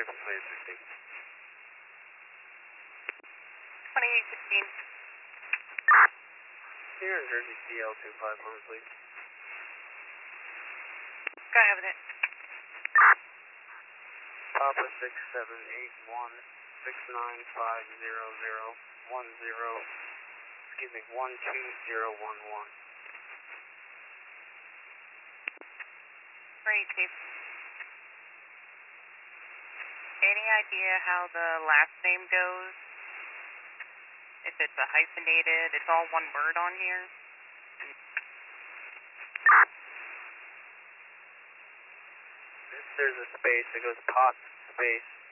license plate 16. 2816. Here in Jersey CL251, please. Go ahead with it. Papa 6781 6950010, excuse me, 12011. Great, Chief. Any idea how the last name goes? If it's a hyphenated, it's all one word on here? If there's a space, it goes pot, space,